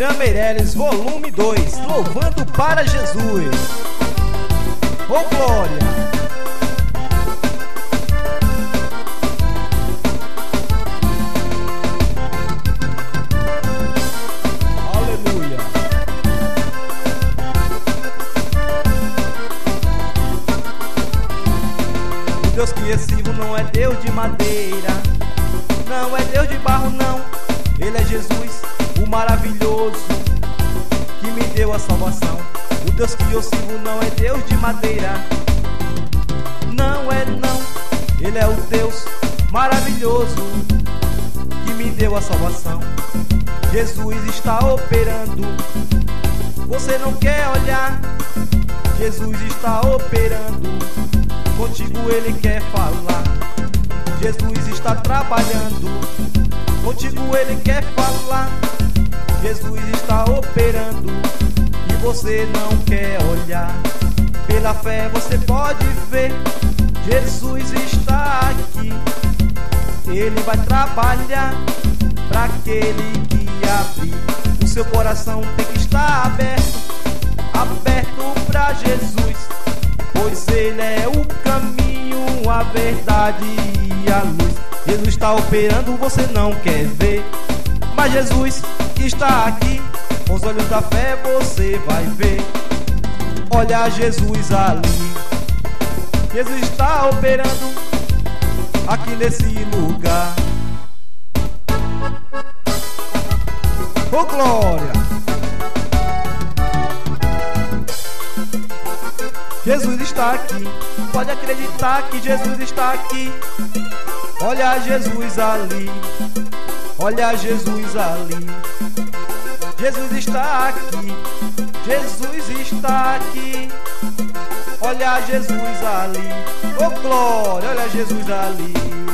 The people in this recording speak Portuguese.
Irã Meireles, volume 2, louvando para Jesus. Ô glória! O Deus que eu sirvo não é Deus de madeira, não é Deus de barro não. Ele é Jesus, o maravilhoso, que me deu a salvação. O Deus que eu sirvo não é Deus de madeira, não é não. Ele é o Deus maravilhoso, que me deu a salvação. Jesus está operando, você não quer olhar. Jesus está operando, contigo ele quer falar. Jesus está trabalhando, contigo ele quer falar. Jesus está operando e você não quer olhar. Pela fé você pode ver, Jesus está aqui. Ele vai trabalhar para aquele que abrir. O seu coração tem que estar aberto, aberto para Jesus, pois ele é o caminho, a verdade e a luz. Jesus está operando, você não quer ver, mas Jesus está aqui. Com os olhos da fé você vai ver. Olha Jesus ali, Jesus está operando aqui nesse lugar. Oh glória! Jesus está aqui, pode acreditar que Jesus está aqui. Olha Jesus ali, olha Jesus ali. Jesus está aqui, Jesus está aqui. Olha Jesus ali, oh glória, olha Jesus ali.